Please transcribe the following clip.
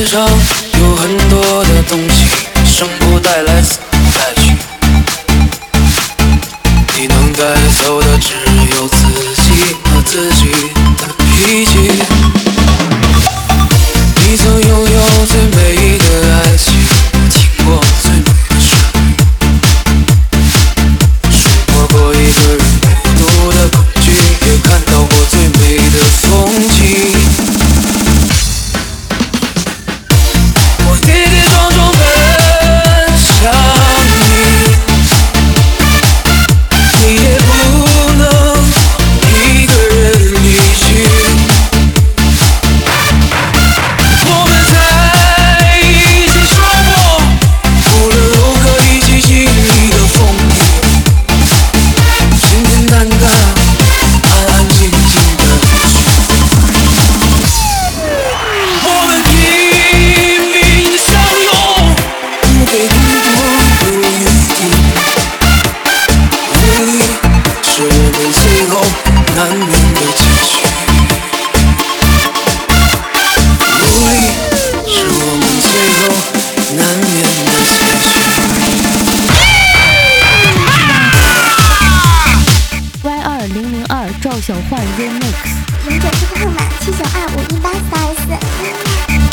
上有很多的东西，生不带来，死不带去，你能带走的只有自己和自己的脾气。你曾拥有最美的爱情，听过最美的旋律，数过一个人孤独的恐惧，也看到过最美的风景。我跌跌撞撞奔向你，你也不能一个人离去。我们在一起生活，无论如何一起经历的风雨，简简单单，安安静静的去。我们拼命的相拥，不被孤独留余地。无力是我们最后难免的结局。无力是我们最后难免的结局。 Y2002赵小焕 Remix。 097792518424。